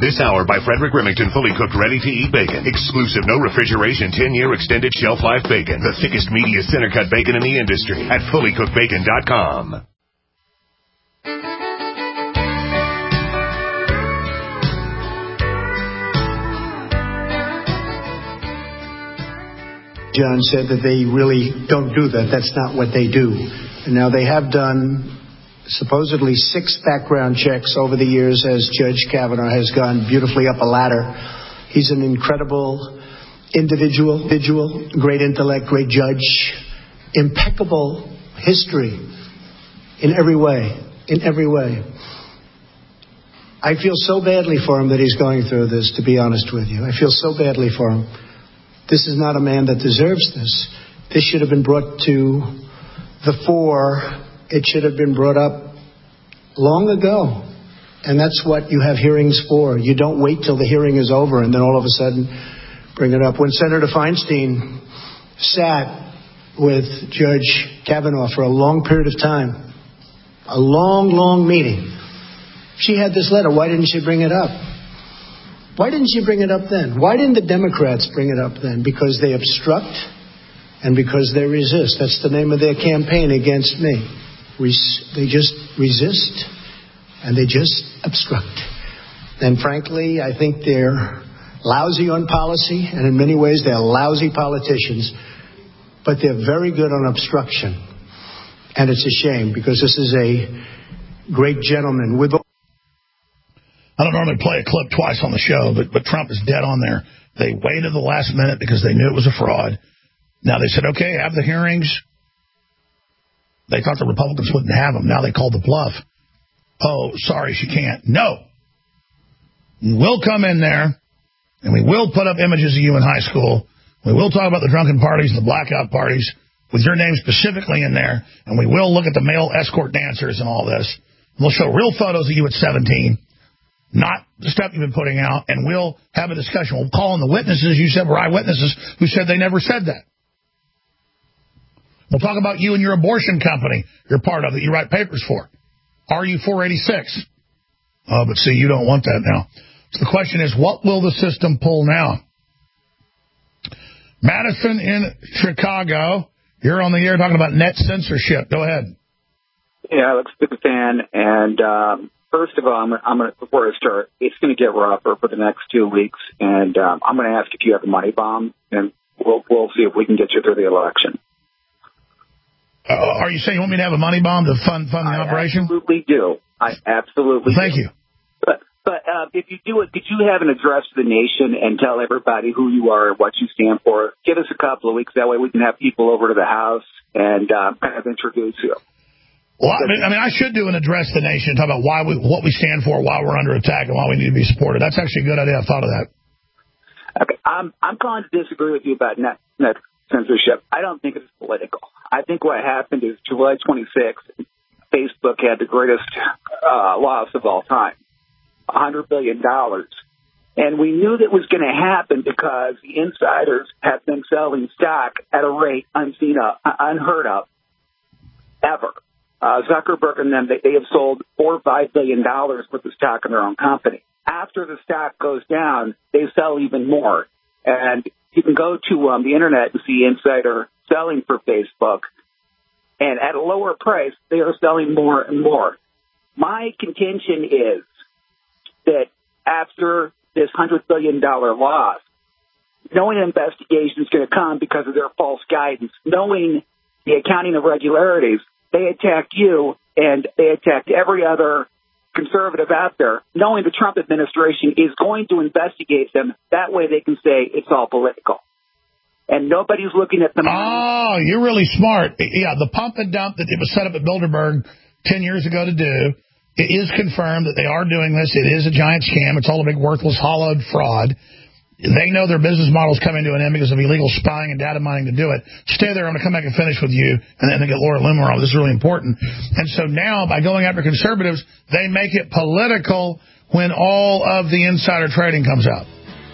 This hour by Frederick Remington, fully cooked, ready-to-eat bacon. Exclusive, no refrigeration, 10-year extended shelf life bacon. The thickest, meatiest center-cut bacon in the industry at fullycookedbacon.com. John said that they really don't do that. That's not what they do. And now they have done supposedly 6 background checks over the years as Judge Kavanaugh has gone beautifully up a ladder. He's an incredible individual, great intellect, great judge, impeccable history in every way. I feel so badly for him that he's going through this, to be honest with you. I feel so badly for him. This is not a man that deserves this. This should have been brought to the fore. It should have been brought up long ago. And that's what you have hearings for. You don't wait till the hearing is over and then all of a sudden bring it up. When Senator Feinstein sat with Judge Kavanaugh for a long period of time, a long meeting, she had this letter. Why didn't she bring it up? Why didn't she bring it up then? Why didn't the Democrats bring it up then? Because they obstruct and because they resist. That's the name of their campaign against me. They just resist and they just obstruct. And frankly, I think they're lousy on policy, and in many ways they're lousy politicians, but they're very good on obstruction. And it's a shame because this is a great gentleman with... I don't normally play a clip twice on the show, but Trump is dead on there. They waited the last minute because they knew it was a fraud. Now they said, okay, have the hearings. They thought the Republicans wouldn't have them. Now they called the bluff. Oh, sorry, she can't. No. We'll come in there, and we will put up images of you in high school. We will talk about the drunken parties and the blackout parties with your name specifically in there, and we will look at the male escort dancers and all this. We'll show real photos of you at 17. Not the stuff you've been putting out, and we'll have a discussion. We'll call on the witnesses you said were eyewitnesses who said they never said that. We'll talk about you and your abortion company you're part of that you write papers for. RU 486. Oh, but see, you don't want that now. So the question is, what will the system pull now? Madison in Chicago, you're on the air talking about net censorship. Go ahead. Yeah, Alex, big fan, and first of all, I'm going to, before I start, it's going to get rougher for the next 2 weeks, and I'm going to ask if you have a money bomb, and we'll see if we can get you through the election. Are you saying you want me to have a money bomb to fund the operation? I absolutely do. I absolutely Thank you. But if you do it, could you have an address to the nation and tell everybody who you are and what you stand for? Give us a couple of weeks. That way we can have people over to the house and kind of introduce you. Well, I mean, I should do an address to the nation, talk about what we stand for, why we're under attack, and why we need to be supported. That's actually a good idea. I thought of that. Okay, I'm going to disagree with you about net censorship. I don't think it's political. I think what happened is July 26th, Facebook had the greatest loss of all time, $100 billion. And we knew that was going to happen because the insiders have been selling stock at a rate unheard of, ever. Zuckerberg and them, they have sold $4 or $5 billion worth of stock in their own company. After the stock goes down, they sell even more. And you can go to the Internet and see insider selling for Facebook. And at a lower price, they are selling more and more. My contention is that after this $100 billion loss, knowing an investigation is going to come because of their false guidance, knowing the accounting irregularities, they attacked you and they attacked every other conservative out there, knowing the Trump administration is going to investigate them. That way they can say it's all political. And nobody's looking at them. Oh, you're really smart. Yeah, the pump and dump that it was set up at Bilderberg 10 years ago to do, it is confirmed that they are doing this. It is a giant scam. It's all a big worthless, hollowed fraud. They know their business model is coming to an end because of illegal spying and data mining to do it. Stay there. I'm going to come back and finish with you, and then get Laura Loomer on. This is really important. And so now, by going after conservatives, they make it political when all of the insider trading comes out.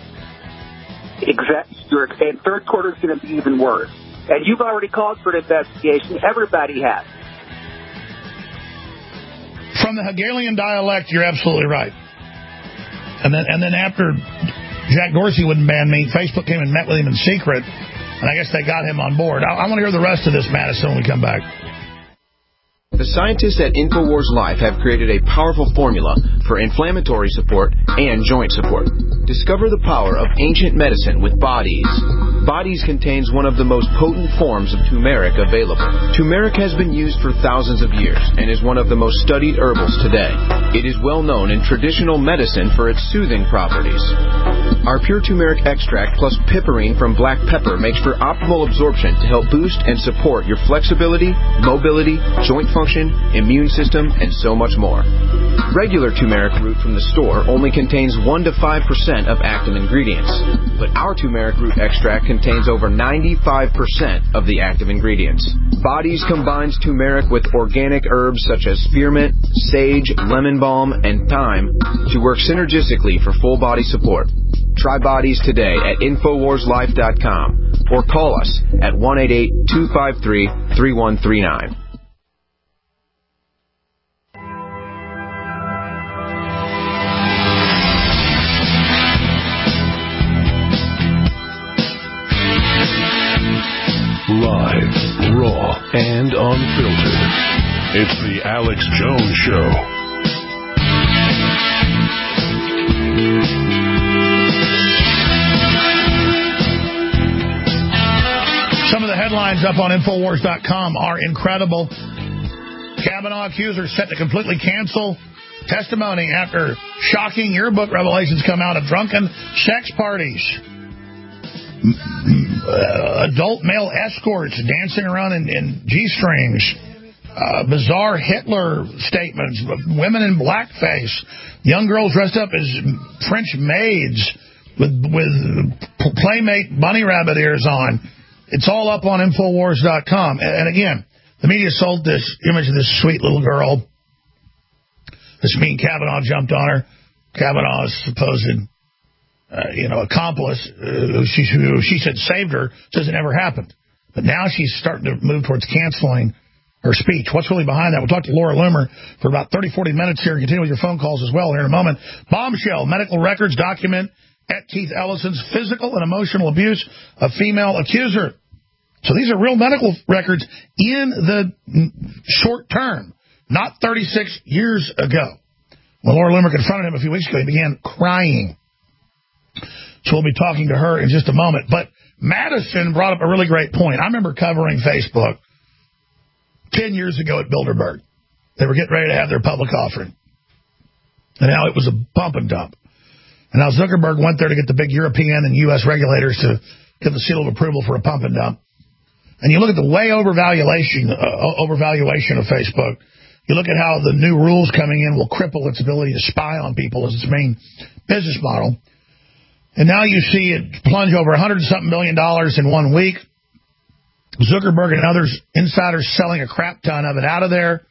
Exactly. And third quarter is going to be even worse. And you've already called for an investigation. Everybody has. From the Hegelian dialect, you're absolutely right. And then after Jack Dorsey wouldn't ban me, Facebook came and met with him in secret, and I guess they got him on board. I want to hear the rest of this, Madison, when we come back. The scientists at InfoWars Life have created a powerful formula for inflammatory support and joint support. Discover the power of ancient medicine with Bodies. Bodies contains one of the most potent forms of turmeric available. Turmeric has been used for thousands of years and is one of the most studied herbals today. It is well known in traditional medicine for its soothing properties. Our pure turmeric extract plus piperine from black pepper makes for optimal absorption to help boost and support your flexibility, mobility, joint function, immune system, and so much more. Regular turmeric root from the store only contains 1 to 5% of active ingredients, but our turmeric root extract contains over 95% of the active ingredients. Bodies combines turmeric with organic herbs such as spearmint, sage, lemon balm, and thyme to work synergistically for full body support. Try Bodies today at InfoWarsLife.com or call us at 1-888-253-3139. Live, raw, and unfiltered. It's the Alex Jones Show. Some of the headlines up on Infowars.com are incredible. Kavanaugh accusers set to completely cancel testimony after shocking yearbook revelations come out of drunken sex parties. Adult male escorts dancing around in G-strings. Bizarre Hitler statements. Women in blackface. Young girls dressed up as French maids with Playmate bunny rabbit ears on. It's all up on Infowars.com. And again, the media sold this image of this sweet little girl. This mean Kavanaugh jumped on her. Kavanaugh's supposed accomplice, who she said saved her, says it never happened. But now she's starting to move towards canceling her speech. What's really behind that? We'll talk to Laura Loomer for about 30, 40 minutes here and continue with your phone calls as well here in a moment. Bombshell. Medical records document at Keith Ellison's physical and emotional abuse of female accuser. So these are real medical records in the short term, not 36 years ago. When Laura Loomer confronted him a few weeks ago, he began crying. So we'll be talking to her in just a moment. But Madison brought up a really great point. I remember covering Facebook 10 years ago at Bilderberg. They were getting ready to have their public offering. And now it was a pump and dump. And now Zuckerberg went there to get the big European and U.S. regulators to give the seal of approval for a pump and dump. And you look at the way overvaluation of Facebook. You look at how the new rules coming in will cripple its ability to spy on people as its main business model. And now you see it plunge over $100-something billion in 1 week. Zuckerberg and others, insiders selling a crap ton of it out of there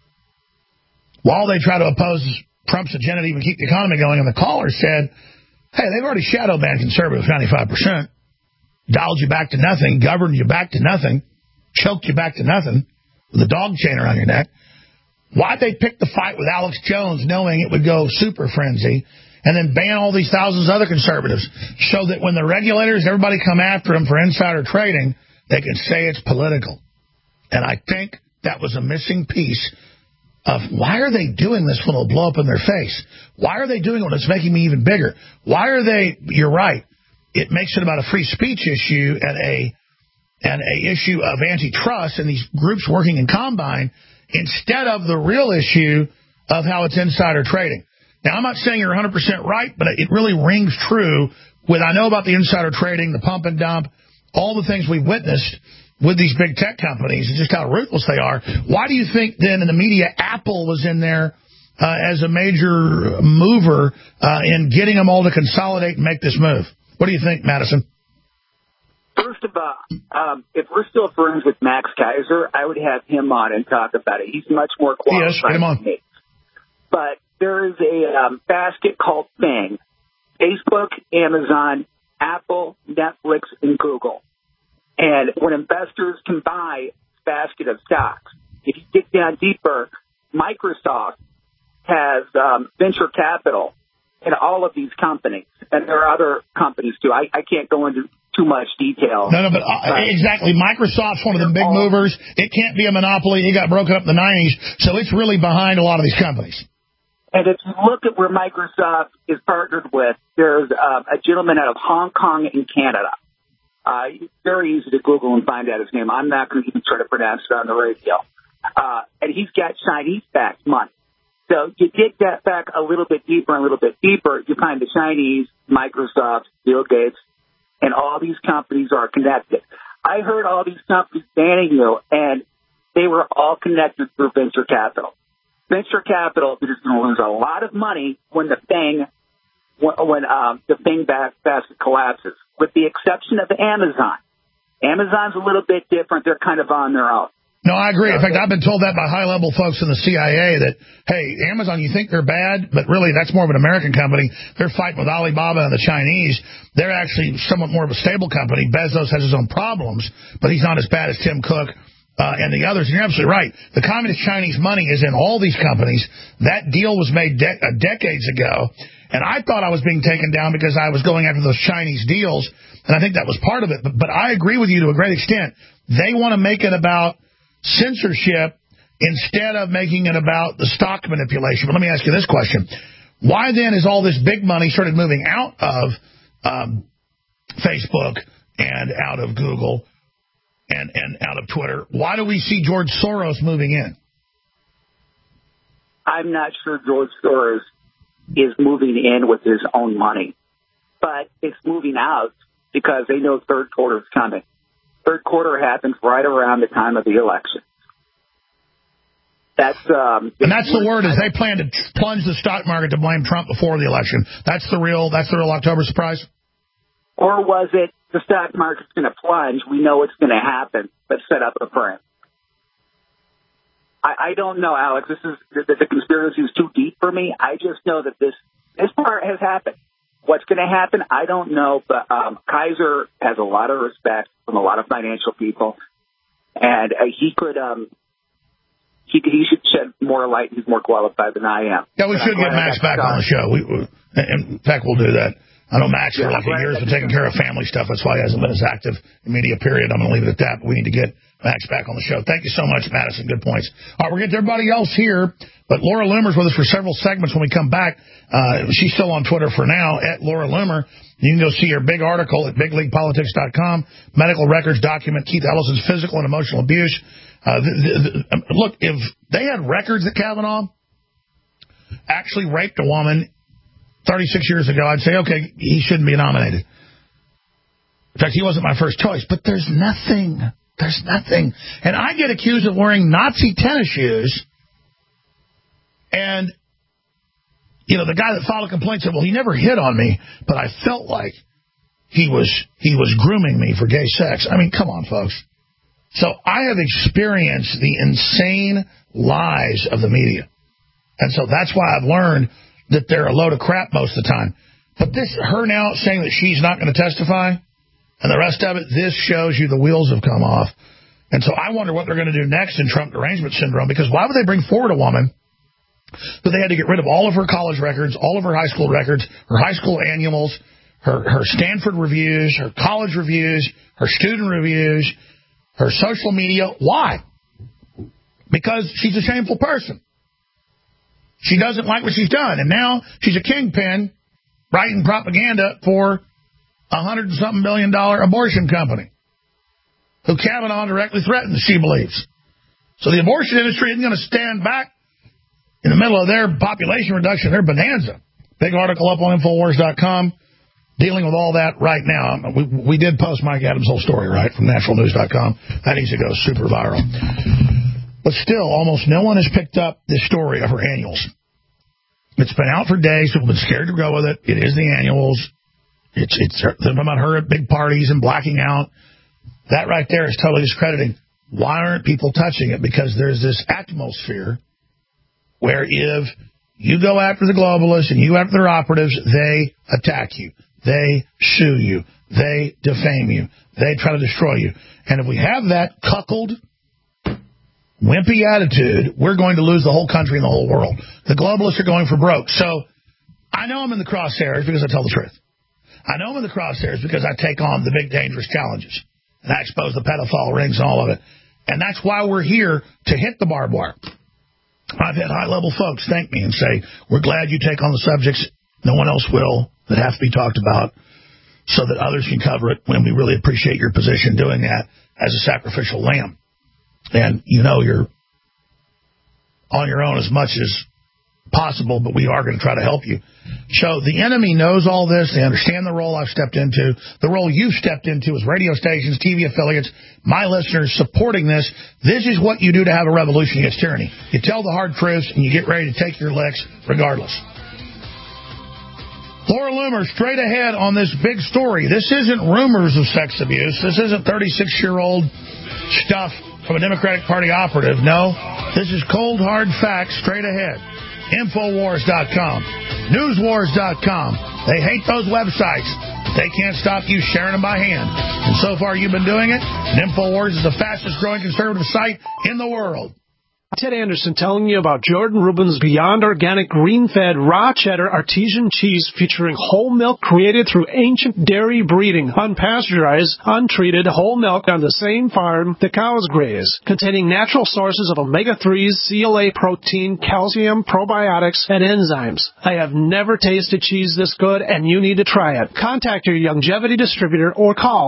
while they try to oppose Trump's agenda to even keep the economy going. And the caller said, hey, they've already shadow banned conservatives 95%, dialed you back to nothing, governed you back to nothing, choked you back to nothing with a dog chain around your neck. Why'd they pick the fight with Alex Jones knowing it would go super frenzy and then ban all these thousands of other conservatives so that when the regulators, everybody come after them for insider trading, they can say it's political? And I think that was a missing piece of why are they doing this when it'll blow up in their face? Why are they doing it when it's making me even bigger? Why are they, you're right, it makes it about a free speech issue and a issue of antitrust and these groups working in Combine instead of the real issue of how it's insider trading. Now, I'm not saying you're 100% right, but it really rings true with, I know about the insider trading, the pump and dump, all the things we've witnessed with these big tech companies and just how ruthless they are. Why do you think then in the media Apple was in there as a major mover in getting them all to consolidate and make this move? What do you think, Madison? First of all, if we're still friends with Max Kaiser, I would have him on and talk about it. He's much more qualified get him on. than me. But there is a basket called FANG. Facebook, Amazon, Apple, Netflix, and Google. And when investors can buy a basket of stocks, if you dig down deeper, Microsoft has venture capital in all of these companies, and there are other companies too. I can't go into too much detail. No, but exactly. Microsoft's one of the big movers. It can't be a monopoly. It got broken up in the 90s, so it's really behind a lot of these companies. And if you look at where Microsoft is partnered with, there's a gentleman out of Hong Kong in Canada. It's very easy to Google and find out his name. I'm not going to even try to pronounce it on the radio. And he's got Chinese-backed money. So you dig that back a little bit deeper, you find the Chinese, Microsoft, Bill Gates, and all these companies are connected. I heard all these companies banning you, and they were all connected through venture capital. Venture capital is going to lose a lot of money when the thing basket collapses, with the exception of Amazon. Amazon's a little bit different. They're kind of on their own. No, I agree. In fact, I've been told that by high-level folks in the CIA that, hey, Amazon, you think they're bad, but really that's more of an American company. They're fighting with Alibaba and the Chinese. They're actually somewhat more of a stable company. Bezos has his own problems, but he's not as bad as Tim Cook and the others. And you're absolutely right. The communist Chinese money is in all these companies. That deal was made decades ago, and I thought I was being taken down because I was going after those Chinese deals, and I think that was part of it. But I agree with you to a great extent. They want to make it about censorship instead of making it about the stock manipulation. But let me ask you this question. Why then is all this big money started moving out of Facebook and out of Google and out of Twitter? Why do we see George Soros moving in? I'm not sure George Soros is moving in with his own money, but it's moving out because they know third quarter is coming. Third quarter happens right around the time of the election. And that's the word, is they plan to plunge the stock market to blame Trump before the election. That's the real October surprise? Or was it the stock market's going to plunge, we know it's going to happen, but set up a frame? I don't know, Alex. The conspiracy is too deep for me. I just know that this part has happened. What's going to happen, I don't know, but Kaiser has a lot of respect from a lot of financial people, and he should shed more light. He's more qualified than I am. Yeah, we should get Max back on the show. In fact, we'll do that. I know Max for like a year has been taking care of family stuff. That's why he hasn't been as active in media, period. I'm going to leave it at that. But we need to get Max back on the show. Thank you so much, Madison. Good points. All right, we're getting to everybody else here. But Laura Loomer's with us for several segments when we come back. She's still on Twitter for now, at Laura Loomer. You can go see her big article at bigleaguepolitics.com. Medical records document Keith Ellison's physical and emotional abuse. Look, if they had records that Kavanaugh actually raped a woman 36 years ago, I'd say, okay, he shouldn't be nominated. In fact, he wasn't my first choice. But there's nothing. There's nothing. And I get accused of wearing Nazi tennis shoes. And, you know, the guy that filed a complaint said, well, he never hit on me, but I felt like he was grooming me for gay sex. I mean, come on, folks. So I have experienced the insane lies of the media. And so that's why I've learned that they're a load of crap most of the time. But her now saying that she's not going to testify, and the rest of it, this shows you the wheels have come off. And so I wonder what they're going to do next in Trump derangement syndrome, because why would they bring forward a woman who they had to get rid of all of her college records, all of her high school records, her high school annuals, her Stanford reviews, her college reviews, her student reviews, her social media? Why? Because she's a shameful person. She doesn't like what she's done, and now she's a kingpin writing propaganda for $100-something billion abortion company who Kavanaugh directly threatens, she believes. So the abortion industry isn't going to stand back in the middle of their population reduction, their bonanza. Big article up on Infowars.com dealing with all that right now. We did post Mike Adams' whole story, right, from naturalnews.com. That needs to go super viral. But still, almost no one has picked up this story of her annuals. It's been out for days. People have been scared to go with it. It is the annuals. It's about her at big parties and blacking out. That right there is totally discrediting. Why aren't people touching it? Because there's this atmosphere where if you go after the globalists and you go after their operatives, they attack you. They sue you. They defame you. They try to destroy you. And if we have that cuckold, wimpy attitude, we're going to lose the whole country and the whole world. The globalists are going for broke. So I know I'm in the crosshairs because I tell the truth. I know I'm in the crosshairs because I take on the big, dangerous challenges. And I expose the pedophile rings and all of it. And that's why we're here to hit the barbed wire. I've had high-level folks thank me and say, we're glad you take on the subjects no one else will that have to be talked about so that others can cover it, when we really appreciate your position doing that as a sacrificial lamb. And you know you're on your own as much as possible, but we are going to try to help you. So the enemy knows all this. They understand the role I've stepped into. The role you've stepped into as radio stations, TV affiliates, my listeners supporting this. This is what you do to have a revolution against tyranny. You tell the hard truths, and you get ready to take your licks regardless. Laura Loomer, straight ahead on this big story. This isn't rumors of sex abuse. This isn't 36-year-old stuff from a Democratic Party operative. No, this is cold, hard facts straight ahead. Infowars.com, Newswars.com. They hate those websites. They can't stop you sharing them by hand. And so far you've been doing it. And Infowars is the fastest growing conservative site in the world. Ted Anderson telling you about Jordan Rubin's Beyond Organic Green-Fed Raw Cheddar Artesian Cheese featuring whole milk created through ancient dairy breeding, unpasteurized, untreated whole milk on the same farm the cows graze, containing natural sources of omega-3s, CLA protein, calcium, probiotics, and enzymes. I have never tasted cheese this good, and you need to try it. Contact your Longevity distributor or call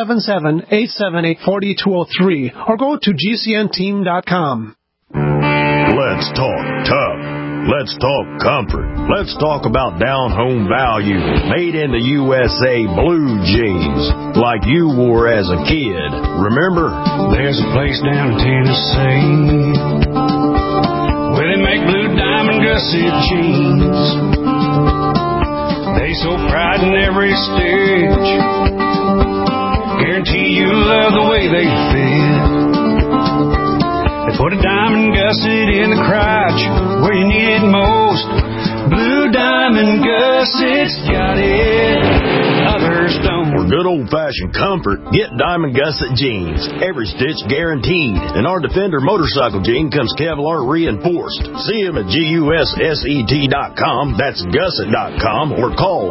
877-878-4203 or go to GCNteam.com. Let's talk tough. Let's talk comfort. Let's talk about down-home value. Made in the USA blue jeans, like you wore as a kid. Remember? There's a place down in Tennessee where they make blue diamond gusset jeans. They so pride in every stitch. Guarantee you love the way they fit. Put a diamond gusset in the crotch where you need it most. Blue diamond gussets got it, others don't. For good old-fashioned comfort, get Diamond Gusset jeans. Every stitch guaranteed. And our Defender motorcycle jean comes Kevlar reinforced. See them at GUSSET.com. That's gusset.com. Or call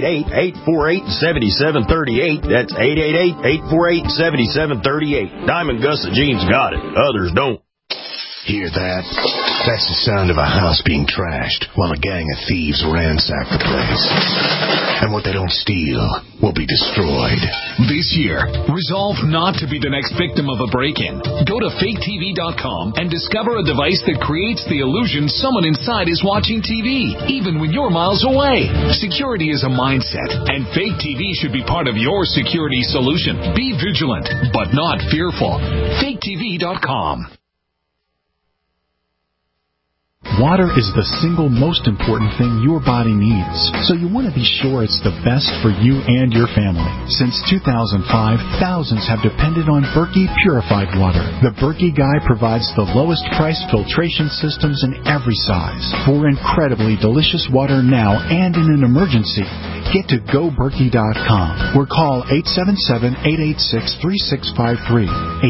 888-848-7738. That's 888-848-7738. Diamond Gusset jeans got it, others don't. Hear that? That's the sound of a house being trashed while a gang of thieves ransack the place. And what they don't steal will be destroyed. This year, resolve not to be the next victim of a break-in. Go to faketv.com and discover a device that creates the illusion someone inside is watching TV, even when you're miles away. Security is a mindset, and Fake TV should be part of your security solution. Be vigilant, but not fearful. faketv.com. Water is the single most important thing your body needs, so you want to be sure it's the best for you and your family. Since 2005, thousands have depended on Berkey Purified Water. The Berkey Guy provides the lowest priced filtration systems in every size for incredibly delicious water now and in an emergency. Get to GoBerkey.com or call 877-886-3653.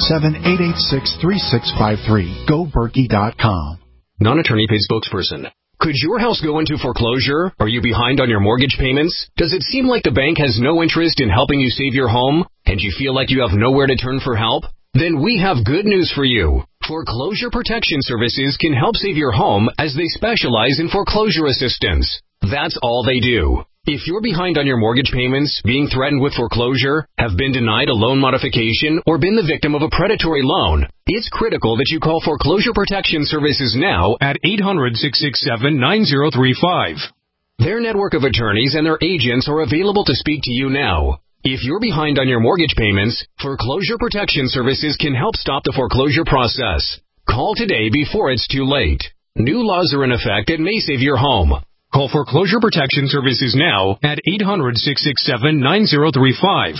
877-886-3653. GoBerkey.com. Non-attorney paid spokesperson. Could your house go into foreclosure? Are you behind on your mortgage payments? Does it seem like the bank has no interest in helping you save your home? And you feel like you have nowhere to turn for help? Then we have good news for you. Foreclosure Protection Services can help save your home as they specialize in foreclosure assistance. That's all they do. If you're behind on your mortgage payments, being threatened with foreclosure, have been denied a loan modification, or been the victim of a predatory loan, it's critical that you call Foreclosure Protection Services now at 800-667-9035. Their network of attorneys and their agents are available to speak to you now. If you're behind on your mortgage payments, Foreclosure Protection Services can help stop the foreclosure process. Call today before it's too late. New laws are in effect that may save your home. Call Foreclosure Protection Services now at 800-667-9035.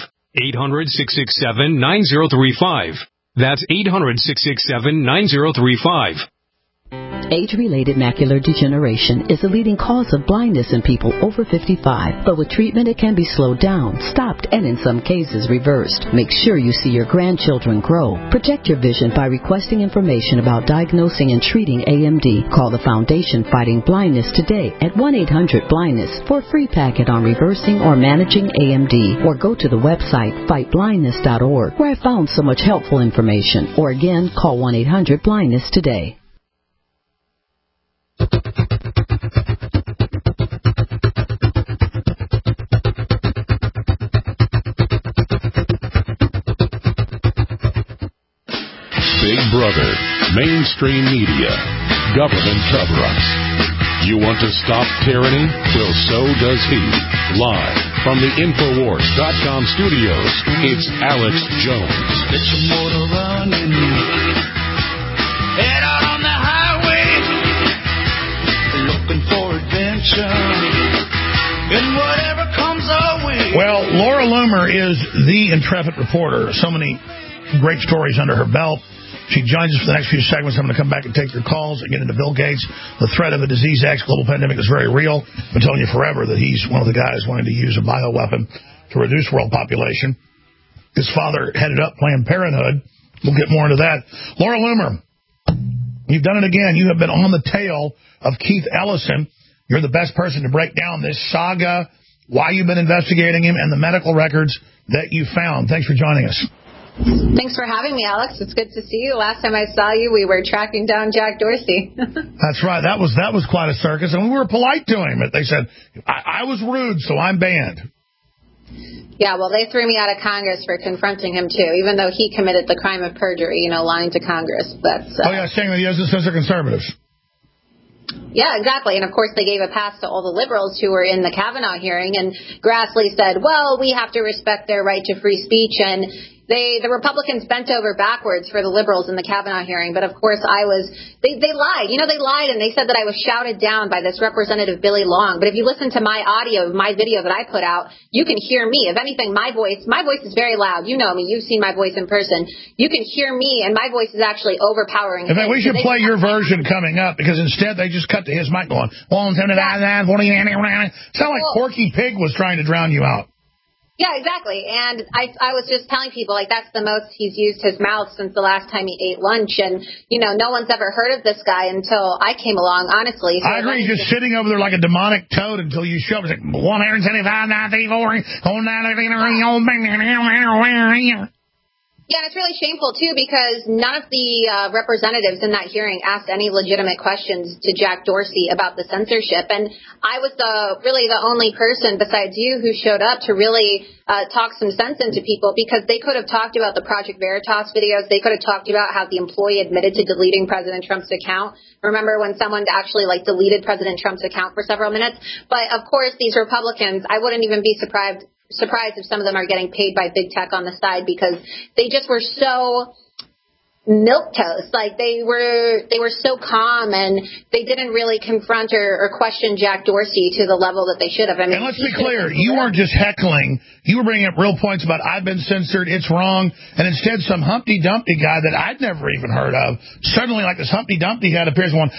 800-667-9035. That's 800-667-9035. Age-related macular degeneration is the leading cause of blindness in people over 55, but with treatment it can be slowed down, stopped, and in some cases reversed. Make sure you see your grandchildren grow. Protect your vision by requesting information about diagnosing and treating AMD. Call the Foundation Fighting Blindness today at 1-800-BLINDNESS for a free packet on reversing or managing AMD, or go to the website fightblindness.org, where I found so much helpful information. Or again, call 1-800-BLINDNESS today. Big Brother, mainstream media, government cover-ups. You want to stop tyranny? Well, so does he. Live from the Infowars.com studios, it's Alex Jones. Get your motor running. Head out on the highway. Looking for adventure. And whatever comes our way. Well, Laura Loomer is the intrepid reporter. So many great stories under her belt. She joins us for the next few segments. I'm going to come back and take your calls and get into Bill Gates. The threat of a disease X global pandemic is very real. I've been telling you forever that he's one of the guys wanting to use a bioweapon to reduce world population. His father headed up Planned Parenthood. We'll get more into that. Laura Loomer, you've done it again. You have been on the tail of Keith Ellison. You're the best person to break down this saga, why you've been investigating him, and the medical records that you found. Thanks for joining us. Thanks for having me, Alex. It's good to see you. Last time I saw you, we were tracking down Jack Dorsey. That's right. That was quite a circus, and we were polite to him. But they said, I was rude, so I'm banned. Yeah, well, they threw me out of Congress for confronting him, too, even though he committed the crime of perjury, lying to Congress. Saying that he doesn't censor conservatives. Yeah, exactly. And, of course, they gave a pass to all the liberals who were in the Kavanaugh hearing. And Grassley said, well, we have to respect their right to free speech. And the Republicans bent over backwards for the liberals in the Kavanaugh hearing. But, of course, they lied. They lied, and they said that I was shouted down by this Representative Billy Long. But if you listen to my audio, my video that I put out, you can hear me. If anything, my voice is very loud. You know me. You've seen my voice in person. You can hear me, and my voice is actually overpowering. In fact, we should play your version coming up, because instead they just cut to his mic going, sound like Porky Pig was trying to drown you out. Yeah, exactly. And I was just telling people, that's the most he's used his mouth since the last time he ate lunch. And, no one's ever heard of this guy until I came along, honestly. So I agree. He's just sitting over there like a demonic toad until you show up. It's like, 175, Yeah, and it's really shameful, too, because none of the representatives in that hearing asked any legitimate questions to Jack Dorsey about the censorship. And I was really the only person besides you who showed up to really talk some sense into people, because they could have talked about the Project Veritas videos. They could have talked about how the employee admitted to deleting President Trump's account. Remember when someone actually deleted President Trump's account for several minutes? But, of course, these Republicans, I wouldn't even be surprised if some of them are getting paid by big tech on the side, because they just were so milquetoast. They were so calm, and they didn't really confront or question Jack Dorsey to the level that they should have. And let's be clear, you weren't just heckling. You were bringing up real points about I've been censored, it's wrong, and instead some Humpty Dumpty guy that I'd never even heard of, suddenly this Humpty Dumpty guy appears going,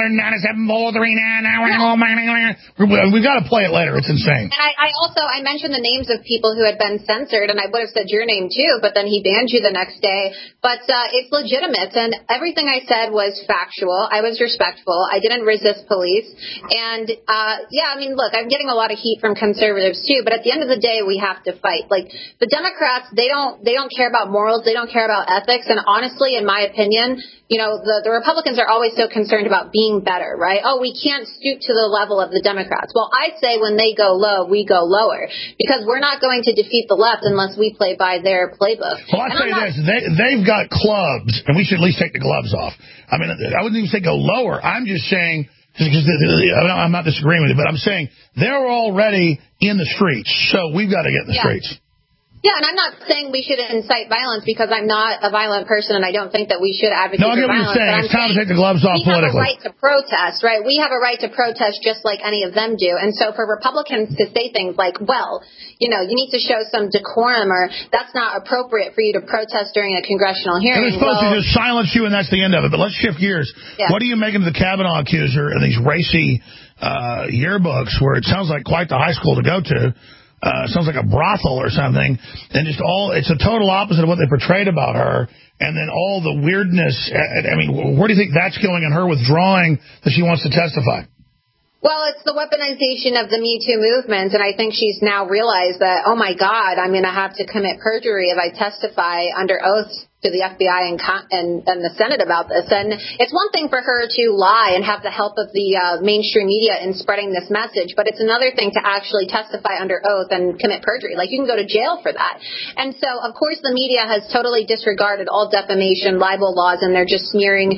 197.439. We've got to play it later. It's insane. And I mentioned the names of people who had been censored, and I would have said your name too, but then he banned you the next day. But it's legitimate, and everything I said was factual. I was respectful. I didn't resist police. And, look, I'm getting a lot of heat from conservatives, too, but at the end of the day, we have to fight. The Democrats, they don't care about morals. They don't care about ethics. And honestly, in my opinion, the Republicans are always so concerned about being better, right? Oh, we can't stoop to the level of the Democrats. Well, I say when they go low, we go lower, because we're not going to defeat the left unless we play by their playbook. Well, I'll say this. They've got clubs, and we should at least take the gloves off. I mean, I wouldn't even say go lower. I'm just saying, because I'm not disagreeing with you, but I'm saying they're already in the streets, so we've got to get in the streets. Yeah, and I'm not saying we should incite violence because I'm not a violent person and I don't think that we should advocate for violence. No, I get what you're saying. It's time to take the gloves off politically. We have a right to protest, right? We have a right to protest just like any of them do. And so for Republicans to say things like, well, you need to show some decorum or that's not appropriate for you to protest during a congressional hearing. They're supposed to just silence you and that's the end of it. But let's shift gears. Yeah. What do you make of the Kavanaugh accuser and these racy yearbooks where it sounds like quite the high school to go to? Sounds like a brothel or something, and it's a total opposite of what they portrayed about her, and then all the weirdness. I mean, where do you think that's going in her withdrawing that she wants to testify? Well, it's the weaponization of the Me Too movement, and I think she's now realized that, oh my God, I'm going to have to commit perjury if I testify under oath to the FBI and the Senate about this. And it's one thing for her to lie and have the help of the mainstream media in spreading this message, but it's another thing to actually testify under oath and commit perjury. Like, you can go to jail for that. And so, of course, the media has totally disregarded all defamation, libel laws, and they're just smearing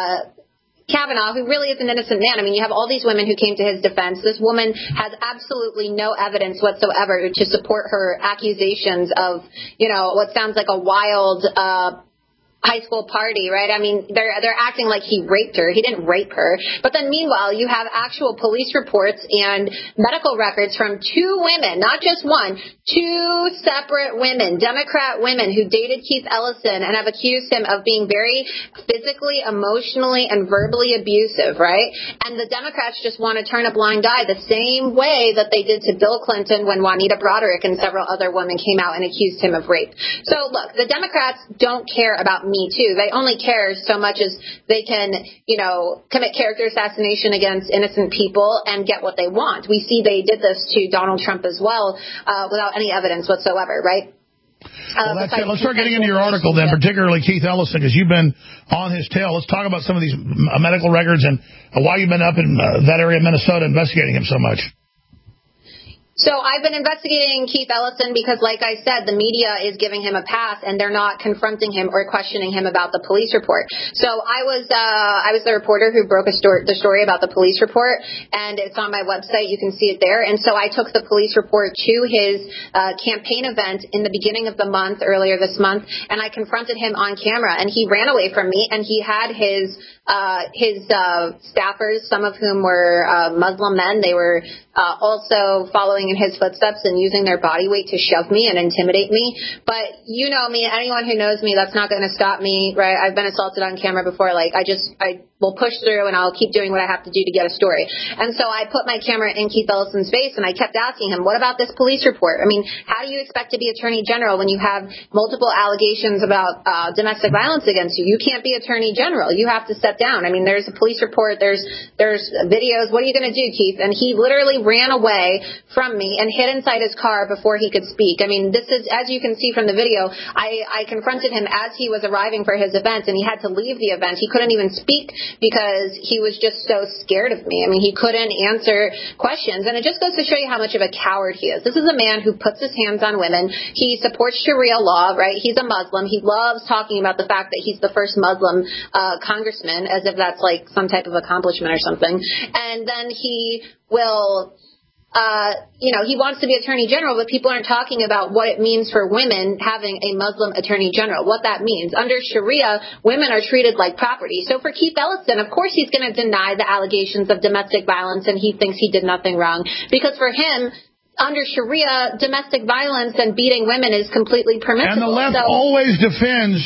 Kavanaugh, who really is an innocent man. I mean, you have all these women who came to his defense. This woman has absolutely no evidence whatsoever to support her accusations of, what sounds like a wild high school party, right? I mean, they're acting like he raped her. He didn't rape her. But then meanwhile, you have actual police reports and medical records from two women, not just one, two separate women, Democrat women who dated Keith Ellison and have accused him of being very physically, emotionally, and verbally abusive, right? And the Democrats just want to turn a blind eye the same way that they did to Bill Clinton when Juanita Broderick and several other women came out and accused him of rape. So look, the Democrats don't care about Me Too. They only care so much as they can, commit character assassination against innocent people and get what they want. We see they did this to Donald Trump as well, without any evidence whatsoever, right? Well, that's it. Let's start getting into your article then, particularly Keith Ellison, because you've been on his tail. Let's talk about some of these medical records and why you've been up in that area of Minnesota investigating him so much. So I've been investigating Keith Ellison because, like I said, the media is giving him a pass and they're not confronting him or questioning him about the police report. So I was the reporter who broke the story about the police report, and it's on my website. You can see it there. And so I took the police report to his campaign event in the beginning of the month, earlier this month, and I confronted him on camera, and he ran away from me, and he had his staffers, some of whom were Muslim men. They were also following in his footsteps and using their body weight to shove me and intimidate me. But you know me, anyone who knows me, that's not going to stop me, right? I've been assaulted on camera before. Like, I will push through and I'll keep doing what I have to do to get a story. And so I put my camera in Keith Ellison's face and I kept asking him, what about this police report? I mean, how do you expect to be Attorney General when you have multiple allegations about domestic violence against you? You can't be Attorney General. You have to step down. I mean, there's a police report, there's videos. What are you going to do, Keith? And he literally ran away from me and hid inside his car before he could speak. I mean, this is, as you can see from the video, I confronted him as he was arriving for his event, and he had to leave the event. He couldn't even speak because he was just so scared of me. I mean, he couldn't answer questions, and it just goes to show you how much of a coward he is. This is a man who puts his hands on women. He supports Sharia law, right? He's a Muslim. He loves talking about the fact that he's the first Muslim congressman, as if that's like some type of accomplishment or something. And then he will... he wants to be Attorney General, but people aren't talking about what it means for women having a Muslim Attorney General, what that means. Under Sharia, women are treated like property. So for Keith Ellison, of course he's going to deny the allegations of domestic violence, and he thinks he did nothing wrong. Because for him, under Sharia, domestic violence and beating women is completely permissible. And the left always defends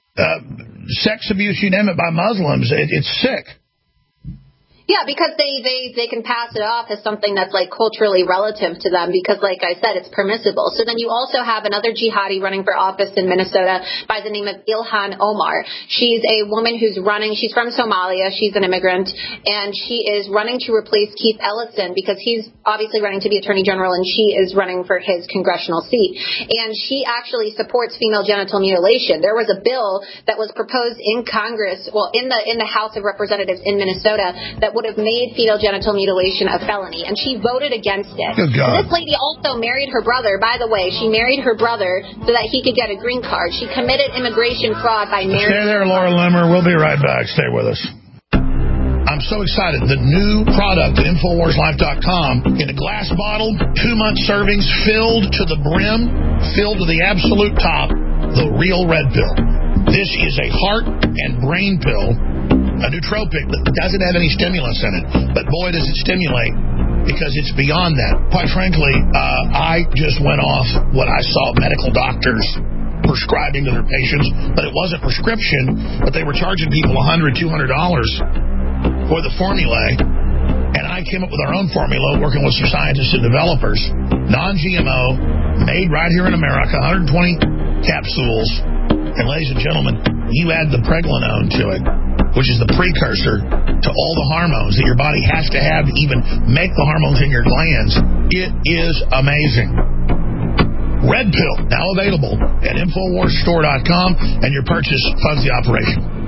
sex abuse, you name it, by Muslims. It's sick. Yeah, because they can pass it off as something that's like culturally relative to them because, like I said, it's permissible. So then you also have another jihadi running for office in Minnesota by the name of Ilhan Omar. She's a woman who's running. She's from Somalia. She's an immigrant, and she is running to replace Keith Ellison because he's obviously running to be Attorney General, and she is running for his congressional seat. And she actually supports female genital mutilation. There was a bill that was proposed in Congress, in the House of Representatives in Minnesota, that would have made fetal genital mutilation a felony, and she voted against it. Good God. This lady also married her brother. By the way, she married her brother so that he could get a green card. She committed immigration fraud by marrying... Stay there, Laura Limmer. We'll be right back. Stay with us. I'm so excited. The new product at InfoWarsLife.com in a glass bottle, 2-month servings filled to the brim. filled to the absolute top, the real red pill. This is a heart and brain pill, a nootropic that doesn't have any stimulants in it. But boy, does it stimulate, because it's beyond that. Quite frankly, I just went off what I saw medical doctors prescribing to their patients, but it wasn't prescription, but they were charging people $100, $200 for the formulae. And I came up with our own formula, working with some scientists and developers. Non-GMO, made right here in America, 120 capsules. And ladies and gentlemen, you add the pregnenolone to it, which is the precursor to all the hormones that your body has to have to even make the hormones in your glands. It is amazing. Red Pill, now available at InfoWarsStore.com, and your purchase funds the operation.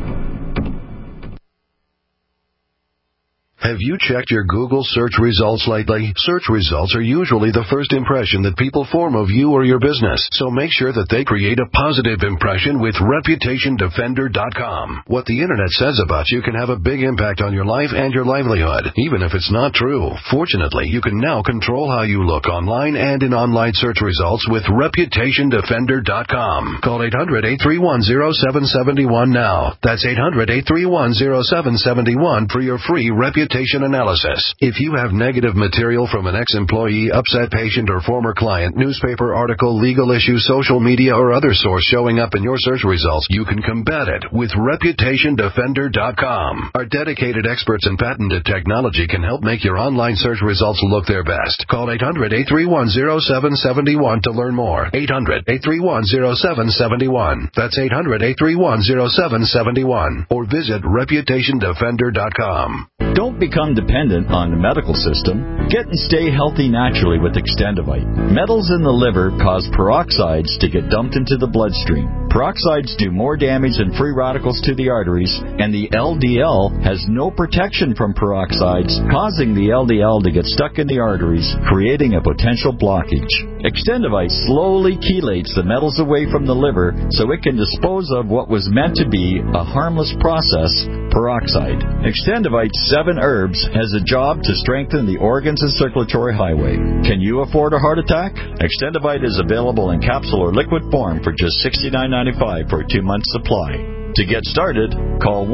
Have you checked your Google search results lately? Search results are usually the first impression that people form of you or your business, so make sure that they create a positive impression with ReputationDefender.com. What the Internet says about you can have a big impact on your life and your livelihood, even if it's not true. Fortunately, you can now control how you look online and in online search results with ReputationDefender.com. Call 800-831-0771 now. That's 800-831-0771 for your free reputation analysis. If you have negative material from an ex-employee, upset patient, or former client, newspaper article, legal issue, social media, or other source showing up in your search results, you can combat it with ReputationDefender.com. Our dedicated experts in patented technology can help make your online search results look their best. Call 800-831-0771 to learn more. 800-831-0771. That's 800-831-0771. Or visit ReputationDefender.com. Don't become dependent on the medical system. Get and stay healthy naturally with Extendivite. Metals in the liver cause peroxides to get dumped into the bloodstream. Peroxides do more damage than free radicals to the arteries, and the LDL has no protection from peroxides, causing the LDL to get stuck in the arteries, creating a potential blockage. Extendivite slowly chelates the metals away from the liver so it can dispose of what was meant to be a harmless process, peroxide. Extendivite's 7 herbs has a job to strengthen the organs and circulatory highway. Can you afford a heart attack? Extendivite is available in capsule or liquid form for just $69.95 for a 2-month supply. To get started, call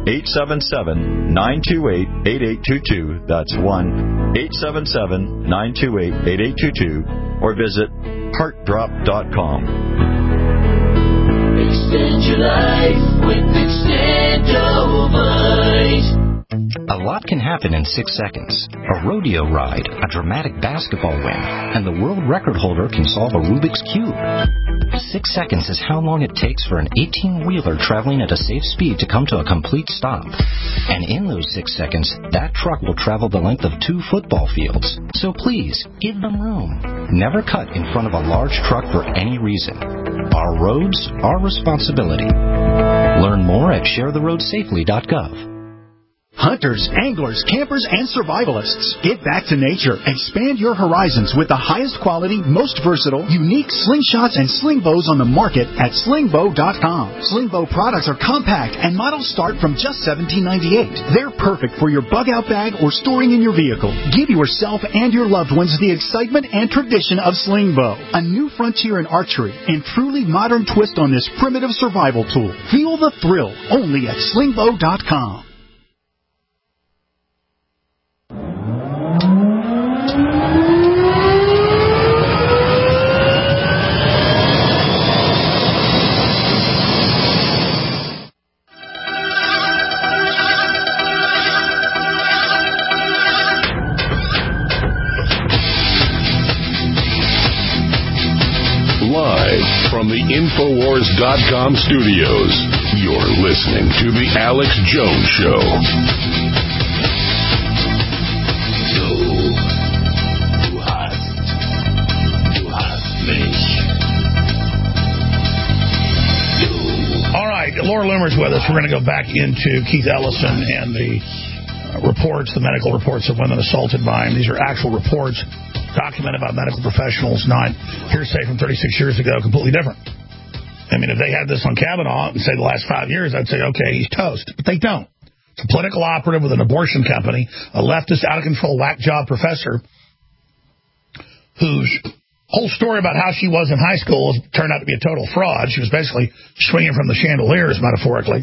1-877-928-8822. That's 1-877-928-8822. Or visit heartdrop.com. Extend your life with Extendovite. A lot can happen in 6 seconds. A rodeo ride, a dramatic basketball win, and the world record holder can solve a Rubik's Cube. 6 seconds is how long it takes for an 18-wheeler traveling at a safe speed to come to a complete stop. And in those 6 seconds, that truck will travel the length of 2 football fields. So please, give them room. Never cut in front of a large truck for any reason. Our roads, our responsibility. Learn more at sharetheroadsafely.gov. Hunters, anglers, campers, and survivalists, get back to nature. Expand your horizons with the highest quality, most versatile, unique slingshots and sling bows on the market at slingbow.com. Sling bow products are compact and models start from just $17.98. They're perfect for your bug-out bag or storing in your vehicle. Give yourself and your loved ones the excitement and tradition of sling bow, a new frontier in archery and truly modern twist on this primitive survival tool. Feel the thrill only at slingbow.com. Live from the Infowars.com studios, you're listening to The Alex Jones Show. All right, Laura Loomer's with us. We're going to go back into Keith Ellison and the reports, the medical reports of women assaulted by him. These are actual reports documented by medical professionals, not hearsay from 36 years ago, completely different. I mean, if they had this on Kavanaugh and say the last 5 years, I'd say, okay, he's toast. But they don't. It's a political operative with an abortion company, a leftist, out-of-control, whack-job professor who's whole story about how she was in high school turned out to be a total fraud. She was basically swinging from the chandeliers, metaphorically.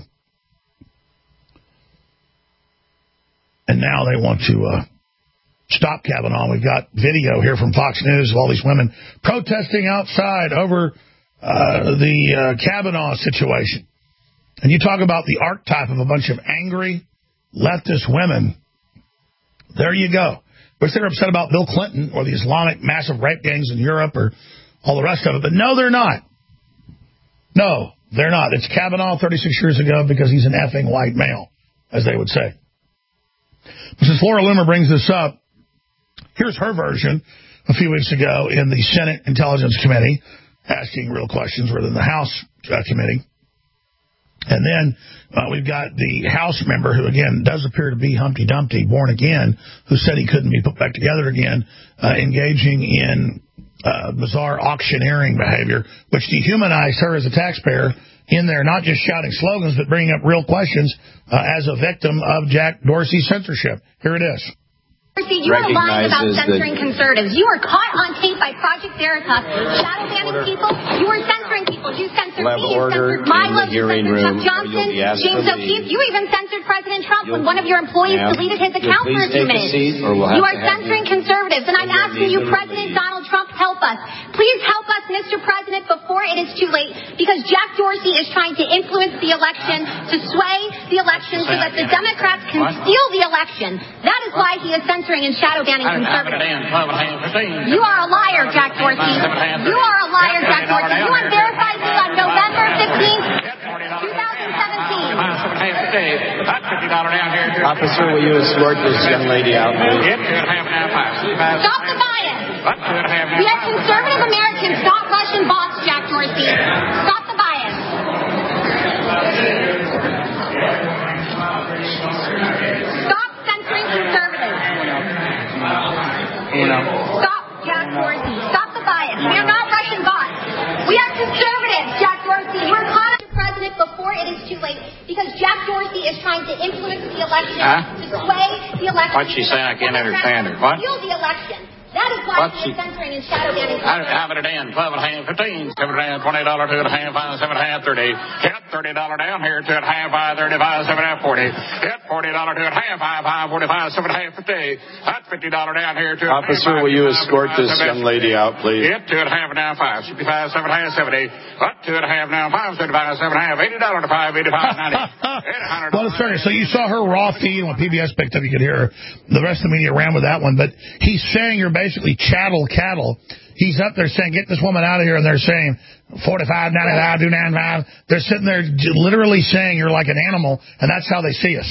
And now they want to stop Kavanaugh. We've got video here from Fox News of all these women protesting outside over the Kavanaugh situation. And you talk about the archetype of a bunch of angry leftist women. There you go. Wish they were upset about Bill Clinton or the Islamic massive rape gangs in Europe or all the rest of it. But no, they're not. No, they're not. It's Kavanaugh 36 years ago because he's an effing white male, as they would say. But since Laura Loomer brings this up, here's her version a few weeks ago in the Senate Intelligence Committee, asking real questions rather than the House Committee. And then we've got the House member who, again, does appear to be Humpty Dumpty, born again, who said he couldn't be put back together again, engaging in bizarre auctioneering behavior, which dehumanized her as a taxpayer in there, not just shouting slogans, but bringing up real questions as a victim of Jack Dorsey's censorship. Here it is. You are lying about censoring conservatives. You are caught on tape by Project Veritas, shadow banning people. You are censoring people. You censored me. You censored Milo. You censored Chuck Johnson, James O'Keefe. You even censored President Trump when one of your employees deleted his account for a few minutes. You are censoring conservatives, and I'm asking you, President Donald Trump, help us. Please help us, Mr. President, before it is too late, because Jack Dorsey is trying to influence the election, to sway the election so that the Democrats can steal the election. That is why he is censoring and shadow banning conservatives. You are a liar, Jack Dorsey. You are a liar, Jack Dorsey. You unverified me on November 15th, 2017. Officer, will you escort this young lady out, please? Stop the bias. We have conservative Americans, not Russian bots, Jack Dorsey. Stop the bias. Stop censoring conservatives. Stop, Jack Dorsey. Stop the bias. We are not Russian bots. We are conservatives, Jack Dorsey. You are caught as president before it is too late, because Jack Dorsey is trying to influence the election, to sway the election. What'd she say? I can't understand her. What? Steal the election. That is why he is censoring and shadow banning. Have it in 12 and a half, 15, 7 and a half, $20, 2 and a half, 5, 7 and a half, 30. Hit $30 down here, 2 and a half, 5, 35, 7 and a half, 40. Hit $40, 2 and a half, 5, 45, 7 and a half, 50. That's $50 down here, 2 and a half. Officer, will you escort this young lady out, please? Hit 2 and a half now, 5, 65, 7 and a half, 70. What? 2 and a half now, 5, 35, 7 and a half, $80 to 5, 85, 90. Well, it's fair. So you saw her raw feed, and when PBS picked up, you could hear her. The rest of the media ran with that one. But he's saying you're basically cattle. He's up there saying, get this woman out of here, and they're saying 45, 95, 295. They're sitting there literally saying you're like an animal, and that's how they see us.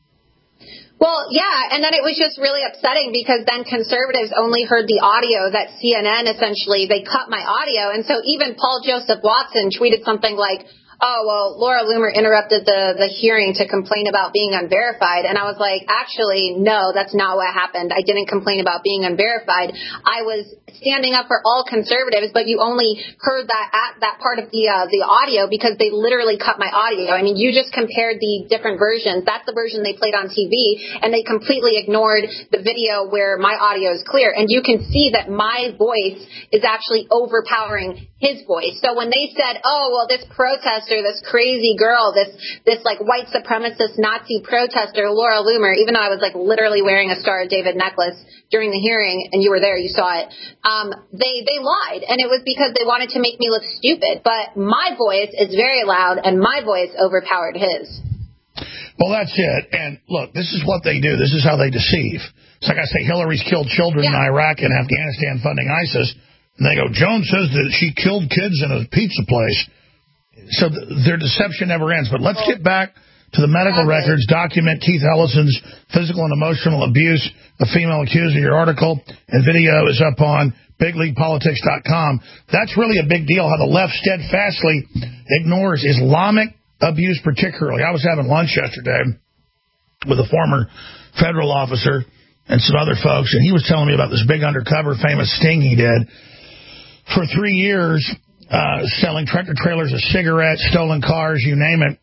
Well, yeah, and then it was just really upsetting because then conservatives only heard the audio that CNN essentially, they cut my audio, and so even Paul Joseph Watson tweeted something like, oh, well, Laura Loomer interrupted the hearing to complain about being unverified. And I was like, actually, no, that's not what happened. I didn't complain about being unverified. I was standing up for all conservatives, but you only heard that part of the audio because they literally cut my audio. I mean, you just compared the different versions. That's the version they played on TV, and they completely ignored the video where my audio is clear. And you can see that my voice is actually overpowering his voice. So when they said, oh, well, this protester, this crazy girl, this like white supremacist Nazi protester, Laura Loomer, even though I was like literally wearing a Star of David necklace during the hearing, and you were there, you saw it, they lied. And it was because they wanted to make me look stupid. But my voice is very loud, and my voice overpowered his. Well, that's it. And look, this is what they do. This is how they deceive. It's like I say, Hillary's killed children in Iraq and Afghanistan funding ISIS. And they go, Jones says that she killed kids in a pizza place. So their deception never ends. But let's get back to the medical records. Document Keith Ellison's physical and emotional abuse of female accuser. Your article and video is up on BigLeaguePolitics.com. That's really a big deal, how the left steadfastly ignores Islamic abuse particularly. I was having lunch yesterday with a former federal officer and some other folks, and he was telling me about this big undercover famous sting he did for 3 years, selling tractor trailers of cigarettes, stolen cars, you name it,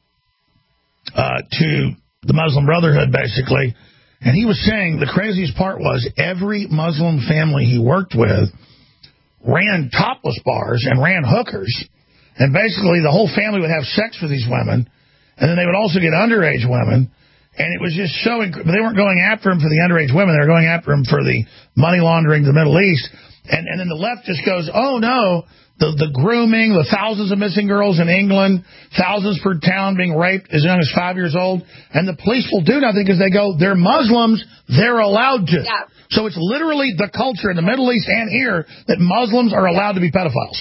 to the Muslim Brotherhood, basically. And he was saying the craziest part was every Muslim family he worked with ran topless bars and ran hookers. And basically the whole family would have sex with these women. And then they would also get underage women. And it was just so... They weren't going after them for the underage women. They were going after them for the money laundering to the Middle East. And then the left just goes, oh, no, the grooming, the thousands of missing girls in England, thousands per town being raped as young as 5 years old. And the police will do nothing because they go, they're Muslims, they're allowed to. Yeah. So it's literally the culture in the Middle East and here that Muslims are allowed to be pedophiles.